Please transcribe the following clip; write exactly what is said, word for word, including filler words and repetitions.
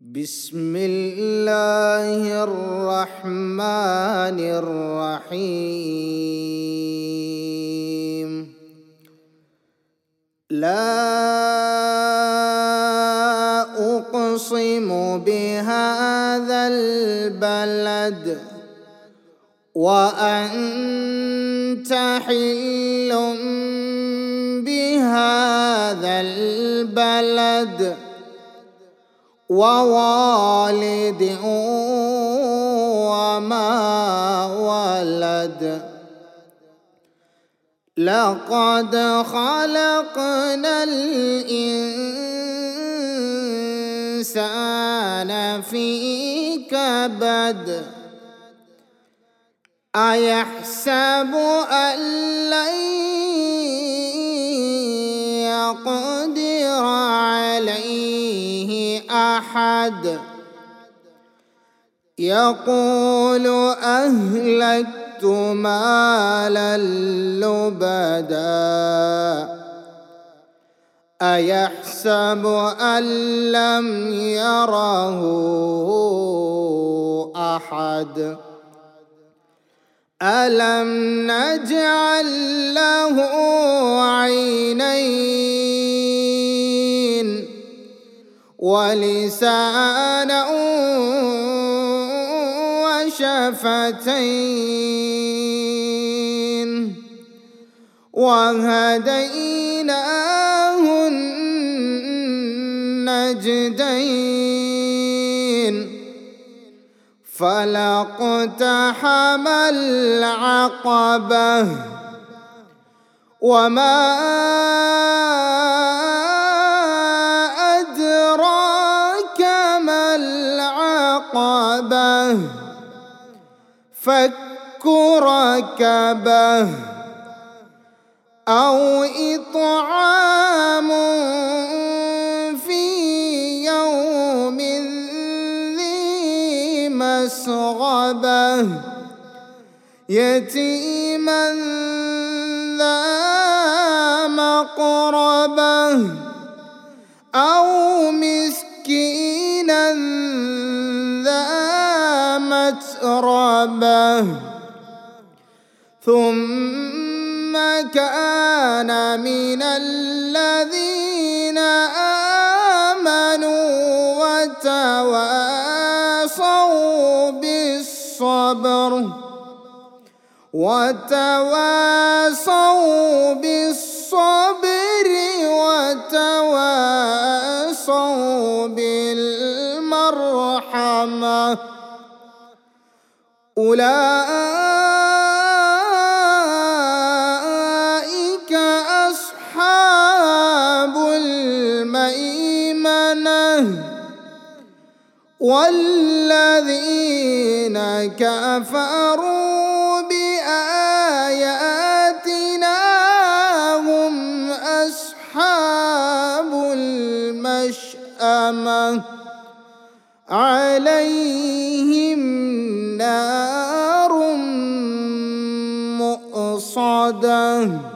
بسم الله الرحمن الرحيم. لا أقسم بهذا البلد وأنت حل بهذا البلد ووالد وما ولد. لقد خلقنا الإنسان في كبد. أيحسب أن لن يقدر عليه أحد. يقول أهلكت مالا لبدا. أيحسب أن لم يره أحد. ألم نجعل له عينين ولسانا وشفتين وهديناه النجدين. فلاقتحم العقبة وما أدراك ما العقبة. فك ركبة أو إطعام في يوم ذي مسغبة يتيما ذا مقربة أو مسكينا ذا متربة. ثم كان من الذين آمنوا وتواصوا بالصبر وتواصوا بالصبر وتواصوا بالمرحمة. أولئك أصحاب الميمنة. والذين كفروا بآياتنا هم أصحاب المشأمة. عليهم نار مؤصدة.